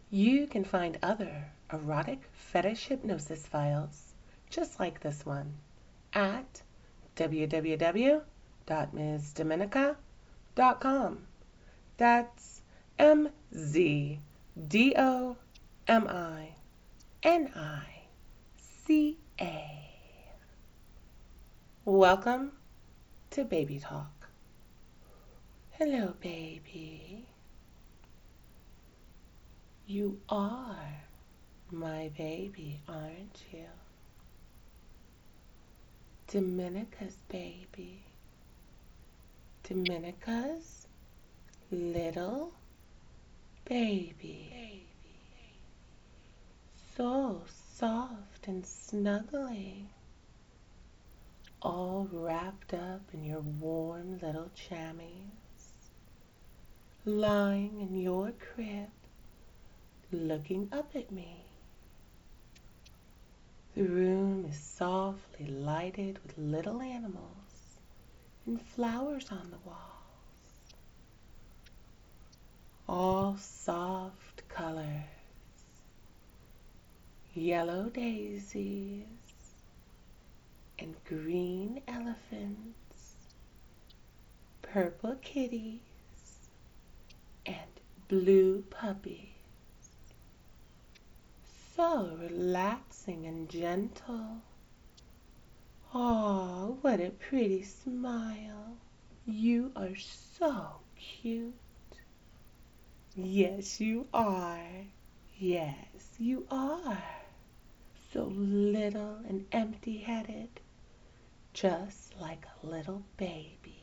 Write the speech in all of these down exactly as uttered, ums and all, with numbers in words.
You can find other erotic fetish hypnosis files just like this one at w w w dot ms dominica dot com. That's M Z D O M I N I C A. Welcome to Baby Talk. Hello, baby. You are my baby, aren't you? Dominica's baby. Dominica's little baby. So soft and snuggly. All wrapped up in your warm little jammies. Lying in your crib, looking up at me. The room is softly lighted with little animals and flowers on the walls. All soft colors. Yellow daisies and green elephants, purple kitties and blue puppies. So relaxing and gentle. Oh, what a pretty smile. You are so cute. Yes, you are. Yes, you are. So little and empty-headed, just like a little baby.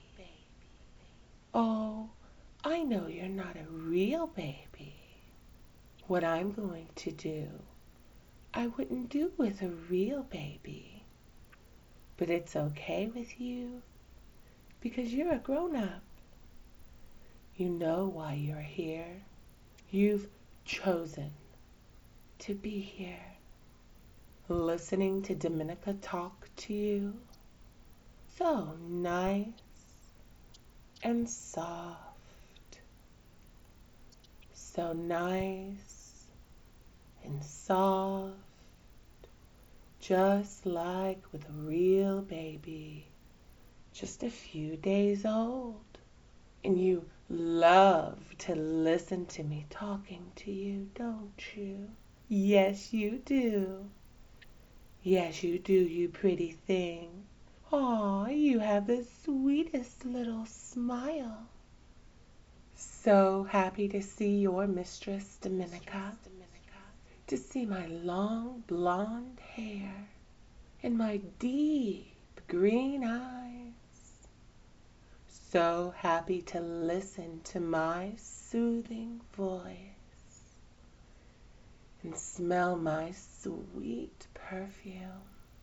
Oh, I know you're not a real baby. What I'm going to do, I wouldn't do with a real baby. But it's okay with you because you're a grown-up. You know why you're here. You've chosen to be here. Listening to Dominica talk to you. So nice and soft. So nice and soft. Just like with a real baby. Just a few days old. And you love to listen to me talking to you, don't you? Yes, you do. Yes, you do, you pretty thing. Aw, you have the sweetest little smile. So happy to see your mistress, Dominica. To see my long blonde hair and my deep green eyes. So happy to listen to my soothing voice and smell my sweet perfume.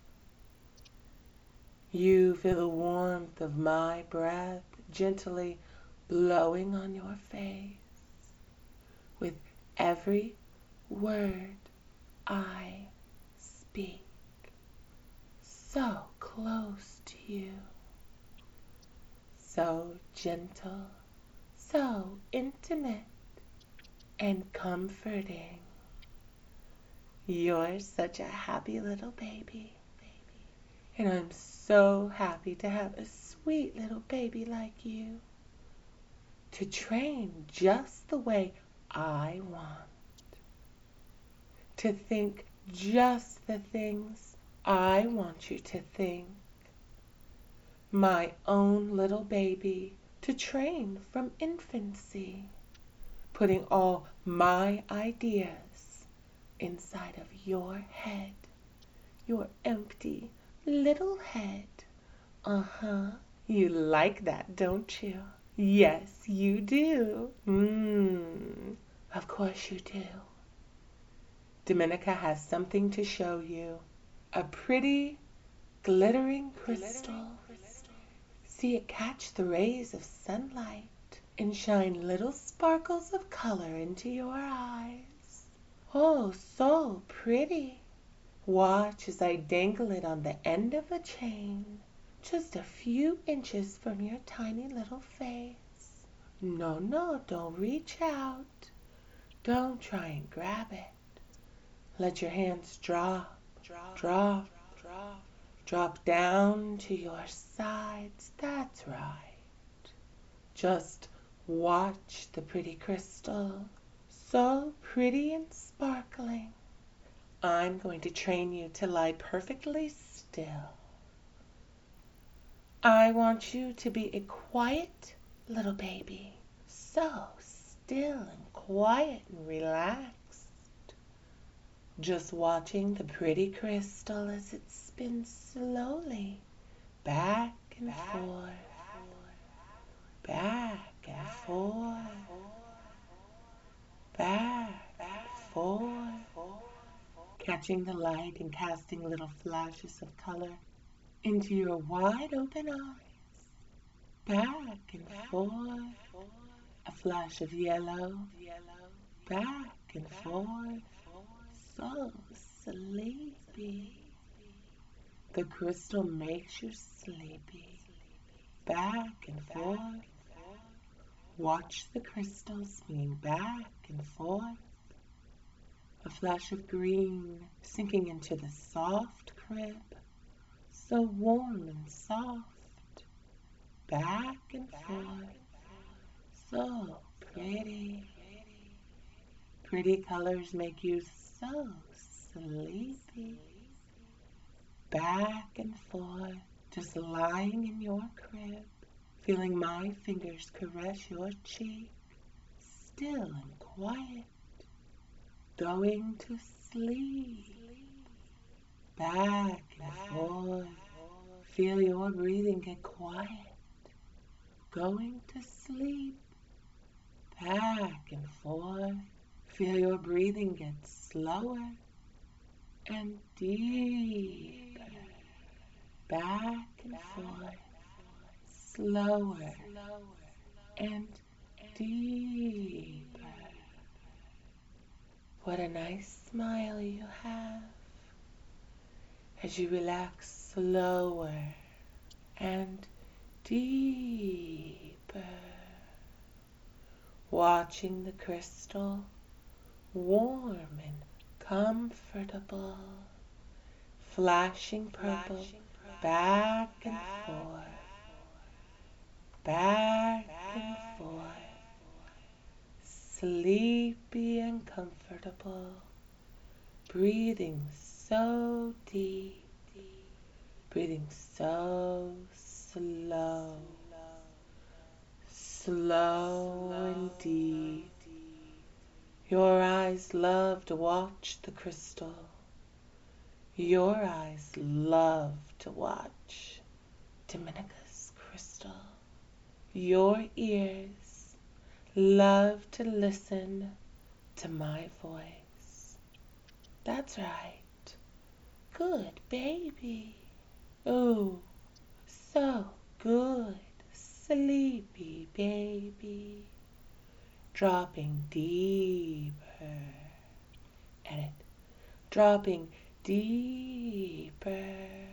You feel the warmth of my breath gently blowing on your face with every word I speak. So close to you. So gentle, so intimate and comforting. You're such a happy little baby. And I'm so happy to have a sweet little baby like you. To train just the way I want. To think just the things I want you to think. My own little baby to train from infancy. Putting all my ideas inside of your head. Your empty little head. Uh-huh. You like that, don't you? Yes, you do. Mmm. Of course you do. Dominica has something to show you. A pretty, glittering crystal. See it catch the rays of sunlight and shine little sparkles of color into your eyes. Oh, so pretty. Watch as I dangle it on the end of a chain, just a few inches from your tiny little face. No, no, don't reach out. Don't try and grab it. Let your hands drop, drop, drop down to your sides. That's right. Just watch the pretty crystal, so pretty and sparkling. I'm going to train you to lie perfectly still. I want you to be a quiet little baby, so still and quiet and relaxed. Just watching the pretty crystal as it spins slowly back and forth, back and forth, back and forth, catching the light and casting little flashes of color into your wide open eyes, back and forth, a flash of yellow, back and forth, so sleepy. The crystal makes you sleepy, back and forth. Watch the crystal swinging back and forth. A flash of green sinking into the soft crib, so warm and soft, back and forth, so pretty. Pretty colors make you so sleepy, back and forth, just lying in your crib, feeling my fingers caress your cheek, still and quiet, going to sleep, back and forth, feel your breathing get quiet, going to sleep, back and forth, feel your breathing get slower and deeper, back and forth, slower and deeper. What a nice smile you have as you relax slower and deeper, watching the crystal warm and comfortable, flashing purple back and forth, back and forth, sleepy and comfortable, breathing so deep, breathing so slow, slow and deep. Your eyes love to watch the crystal. Your eyes love to watch Dominica's crystal. Your ears love to listen to my voice. That's right. Good baby. Oh, so good. Sleepy baby. Dropping deeper. Edit. Dropping deeper.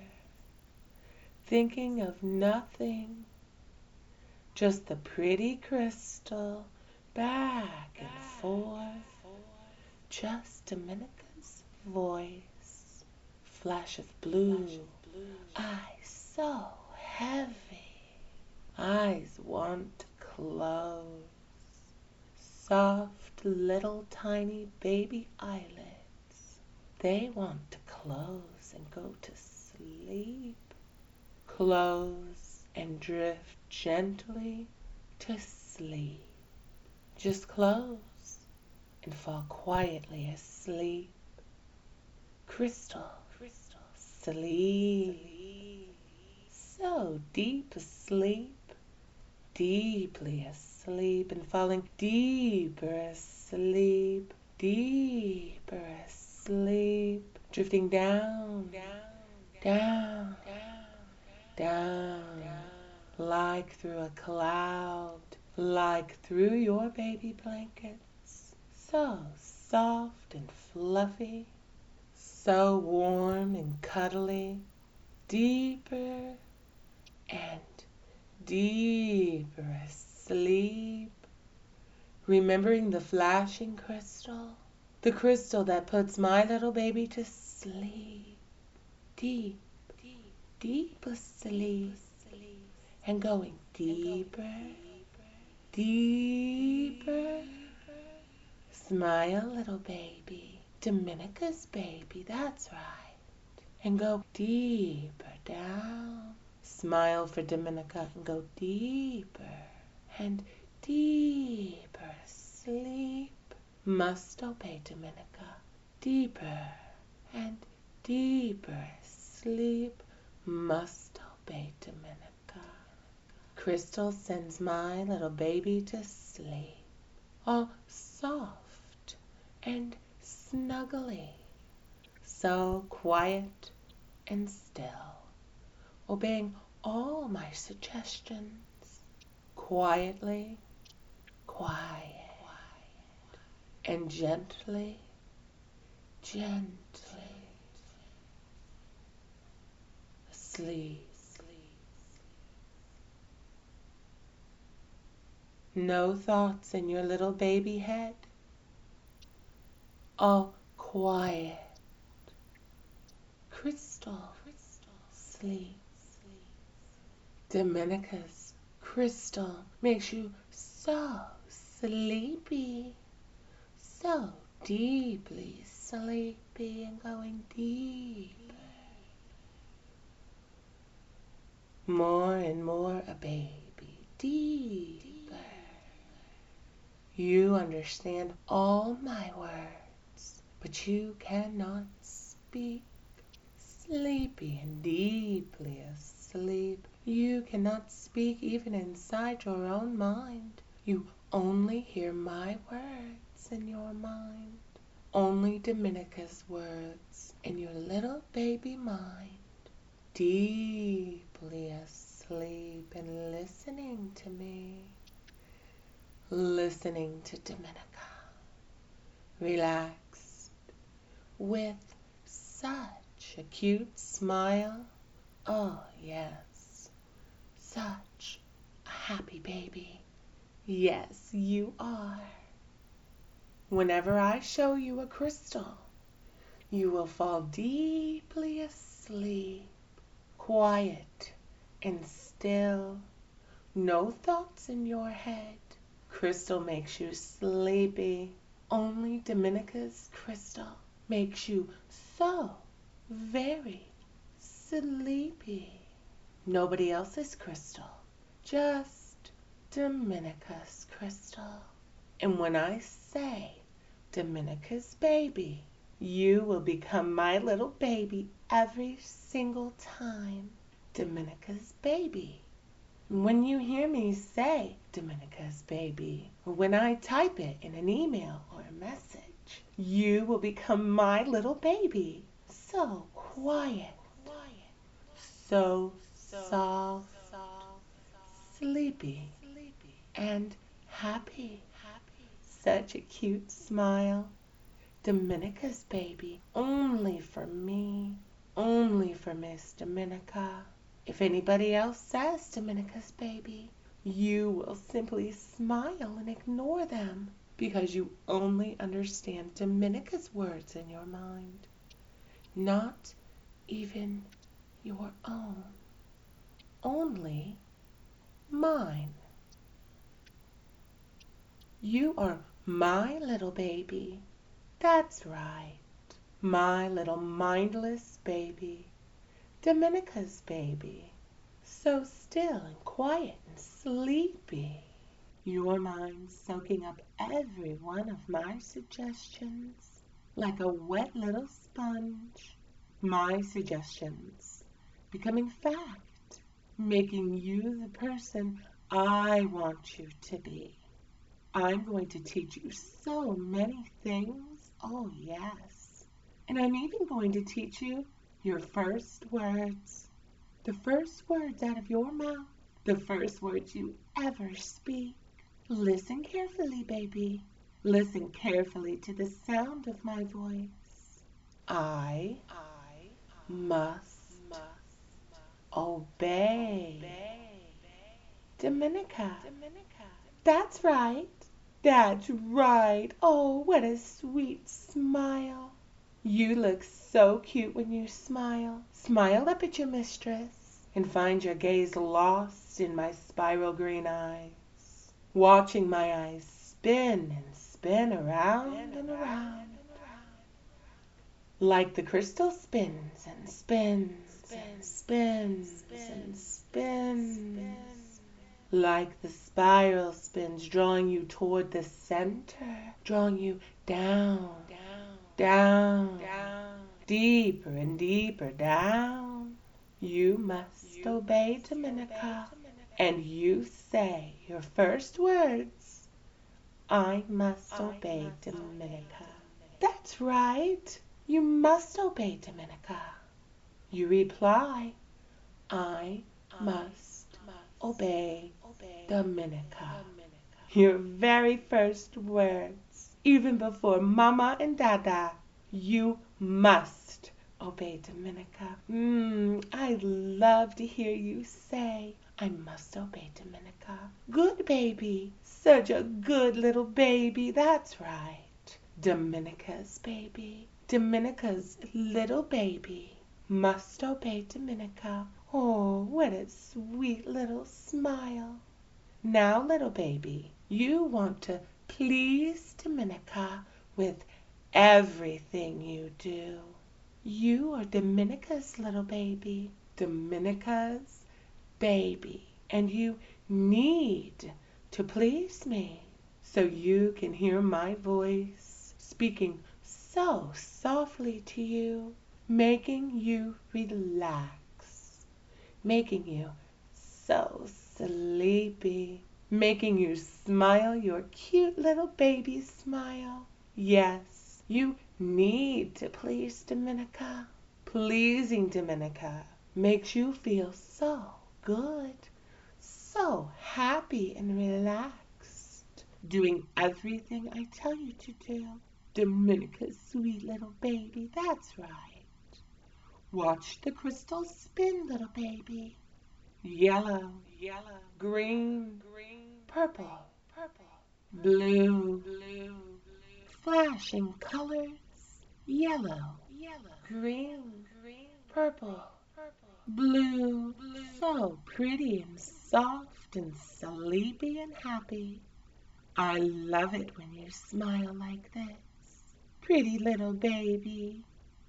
Thinking of nothing. Just the pretty crystal back and forth. Just Dominica's voice. Flash of blue. Eyes so heavy. Eyes want to close. Soft little tiny baby eyelids. They want to close and go to sleep. Close and drift gently to sleep. Just close and fall quietly asleep. Crystal, crystal, sleep. So deep asleep, deeply asleep, and falling deeper asleep, deeper asleep, drifting down, down, down, like through a cloud, like through your baby blankets, so soft and fluffy, so warm and cuddly, deeper and deeper asleep, remembering the flashing crystal, the crystal that puts my little baby to sleep, deep, deep asleep, and going deeper, deeper. Smile, little baby, Dominica's baby, that's right, and go deeper down. Smile for Dominica and go deeper and deeper sleep. Must obey Dominica. Deeper and deeper sleep. Must obey Dominica. Crystal sends my little baby to sleep, all soft and snuggly, so quiet and still, obeying all my suggestions, quietly, quiet, and gently, gently, asleep. No thoughts in your little baby head, all quiet, crystal, sleep. Dominica's crystal makes you so sleepy, so deeply sleepy and going deeper. More and more a baby, deeper. You understand all my words, but you cannot speak. Sleepy and deeply asleep. You cannot speak even inside your own mind. You only hear my words in your mind. Only Dominica's words in your little baby mind. Deeply asleep and listening to me. Listening to Dominica. Relaxed with such a cute smile. Oh, yes. Such a happy baby. Yes, you are. Whenever I show you a crystal, you will fall deeply asleep, quiet and still. No thoughts in your head. Crystal makes you sleepy. Only Dominica's crystal makes you so very sleepy. Nobody else's crystal, just Dominica's crystal. And when I say Dominica's baby, you will become my little baby every single time. Dominica's baby. When you hear me say Dominica's baby, when I type it in an email or a message, you will become my little baby. So quiet, so soft, sleepy, and happy. Such a cute smile. Dominica's baby, only for me, only for Miss Dominica. If anybody else says Dominica's baby, you will simply smile and ignore them because you only understand Dominica's words in your mind, not even your own, only mine. You are my little baby. That's right, my little mindless baby. Dominica's baby, so still and quiet and sleepy. Your mind soaking up every one of my suggestions like a wet little sponge. My suggestions becoming fact, making you the person I want you to be. I'm going to teach you so many things, oh yes. And I'm even going to teach you your first words, the first words out of your mouth, the first words you ever speak. Listen carefully, baby. Listen carefully to the sound of my voice. I, I must, must obey. obey. Dominica. Dominica. That's right. That's right. Oh, what a sweet smile. You look so cute when you smile. Smile up at your mistress and find your gaze lost in my spiral green eyes, watching my eyes spin and spin around and around, like the crystal spins and spins and spins and spins, like the spiral spins, drawing you toward the center, drawing you down, down, down, deeper and deeper down. You must obey, Dominica, and you say your first words. I must obey, Dominica. That's right. You must obey, Dominica. You reply, I must obey, Dominica. Your very first words, even before Mama and Dada. You must obey, Dominica. Mmm, I love to hear you say, I must obey, Dominica. Good baby. Such a good little baby. That's right. Dominica's baby. Dominica's little baby must obey Dominica. Oh, what a sweet little smile. Now, little baby, you want to please Dominica with everything you do. You are Dominica's little baby, Dominica's baby, and you need to please me so you can hear my voice speaking so softly to you, making you relax, making you so sleepy, making you smile your cute little baby smile. Yes, you need to please Dominica. Pleasing Dominica makes you feel so good, so happy and relaxed, doing everything I tell you to do. Dominica's sweet little baby, that's right. Watch the crystals spin, little baby. Yellow, yellow, green, green, purple, purple, blue, blue, flashing colors. Yellow, yellow, green, green, purple, purple, blue, blue. So pretty and soft and sleepy and happy. I love it when you smile like this. Pretty little baby,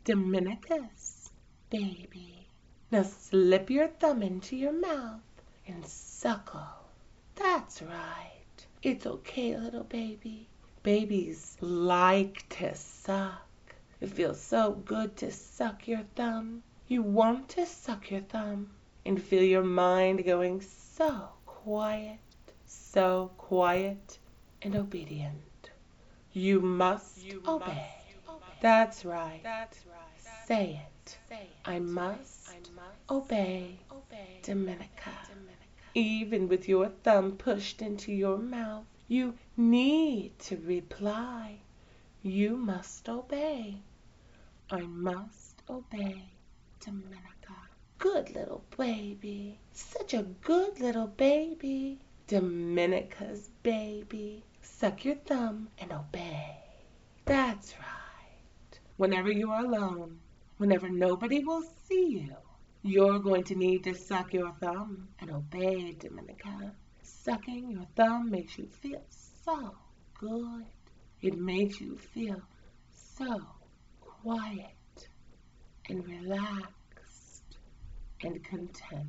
Dominica's baby. Now slip your thumb into your mouth and suckle. That's right. It's okay, little baby. Babies like to suck. It feels so good to suck your thumb. You want to suck your thumb and feel your mind going so quiet, so quiet and obedient. You must you obey. Must obey. That's right. That's right. Say it. Say it. I must, I must obey, obey Dominica. Dominica. Even with your thumb pushed into your mouth, you need to reply. You must obey. I must obey Dominica. Good little baby. Such a good little baby. Dominica's baby. Suck your thumb and obey. That's right. Whenever you're alone, whenever nobody will see you, you're going to need to suck your thumb and obey, Dominica. Sucking your thumb makes you feel so good. It makes you feel so quiet and relaxed and content.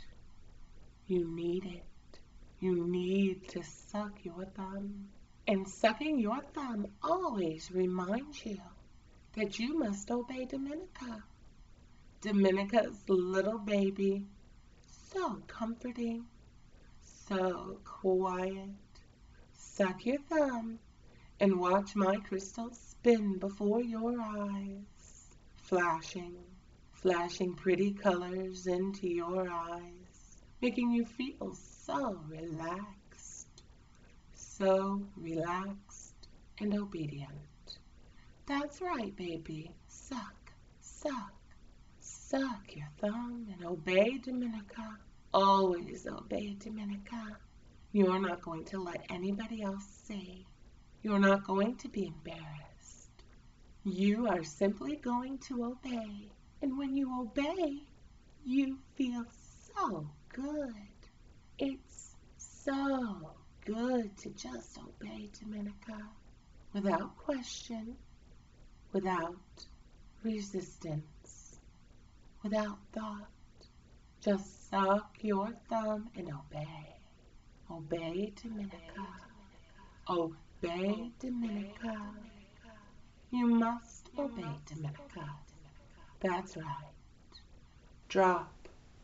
You need it. You need to suck your thumb. And sucking your thumb always reminds you that you must obey Dominica. Dominica's little baby, so comforting, so quiet. Suck your thumb and watch my crystals spin before your eyes, flashing, flashing pretty colors into your eyes, making you feel so relaxed, so relaxed and obedient. That's right, baby. Suck, suck, suck your thumb and obey Dominica. Always obey Dominica. You're not going to let anybody else see You're not going to be embarrassed. You are simply going to obey. And when you obey, you feel so good. It's so good to just obey, Dominica, without question, without resistance, without thought. Just suck your thumb and obey. Obey, Dominica. Obey, Dominica. You must obey, Dominica. That's right. Drop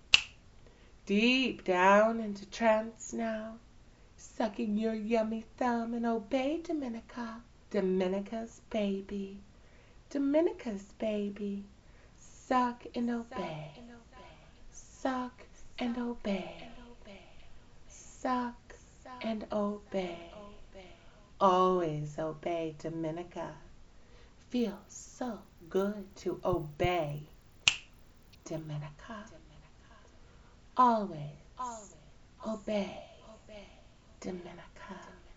deep down into trance now, sucking your yummy thumb and obey, Dominica. Dominica's baby. Dominica's baby. Suck and obey. Suck and obey. Suck and obey. Always obey, Dominica. Feels so good to obey, Dominica. Always obey, Dominica.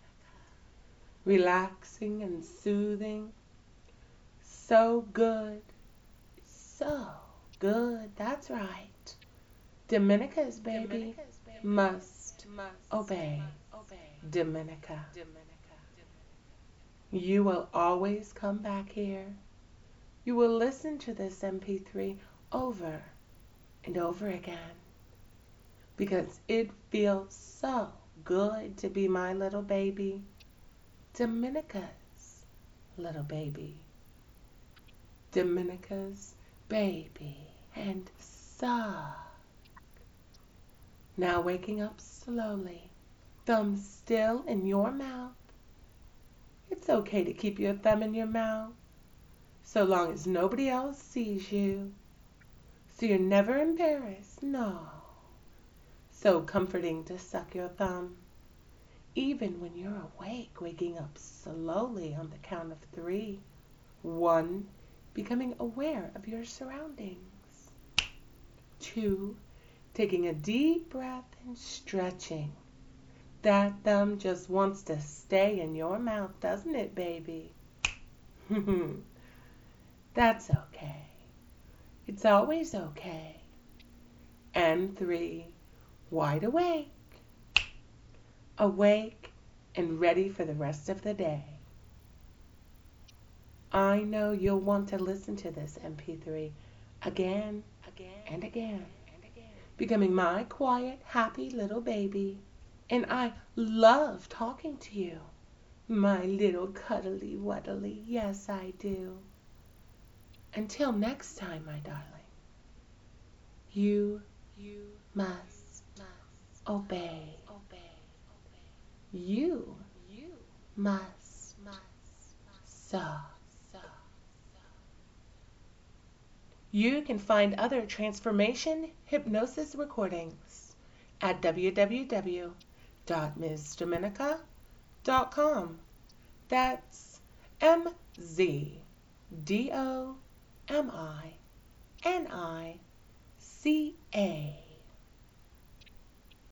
Relaxing and soothing. So good. So good. That's right. Dominica's baby must obey, Dominica. You will always come back here. You will listen to this M P three over and over again because it feels so good to be my little baby, Dominica's little baby. Dominica's baby. And suck. Now waking up slowly, thumb still in your mouth. It's okay to keep your thumb in your mouth so long as nobody else sees you. So you're never embarrassed, no. So comforting to suck your thumb, even when you're awake, waking up slowly on the count of three. One, becoming aware of your surroundings. Two, taking a deep breath and stretching. That thumb just wants to stay in your mouth, doesn't it, baby? That's okay. It's always okay. And three, wide awake. Awake and ready for the rest of the day. I know you'll want to listen to this M P three again, again, and again, and again, becoming my quiet, happy little baby. And I love talking to you, my little cuddly wuddly. Yes, I do. Until next time, my darling, you, you must, must obey. Obey. You, you must, must, so. You can find other transformation hypnosis recordings at w w w dot ms dominica dot com. That's M Z D O M I N I C A